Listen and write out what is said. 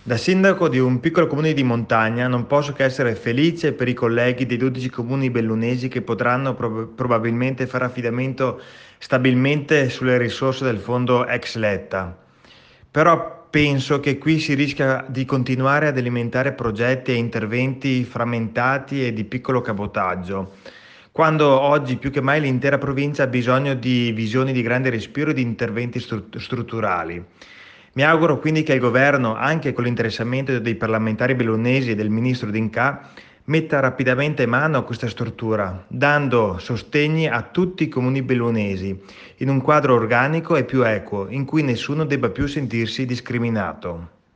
Da sindaco di un piccolo comune di montagna non posso che essere felice per i colleghi dei 12 comuni bellunesi che potranno probabilmente fare affidamento stabilmente sulle risorse del fondo ex Letta. Però penso che qui si rischia di continuare ad alimentare progetti e interventi frammentati e di piccolo cabotaggio, quando oggi più che mai l'intera provincia ha bisogno di visioni di grande respiro e di interventi strutturali. Mi auguro quindi che il governo, anche con l'interessamento dei parlamentari bellunesi e del ministro D'Incà, metta rapidamente mano a questa struttura, dando sostegni a tutti i comuni bellunesi, in un quadro organico e più equo, in cui nessuno debba più sentirsi discriminato.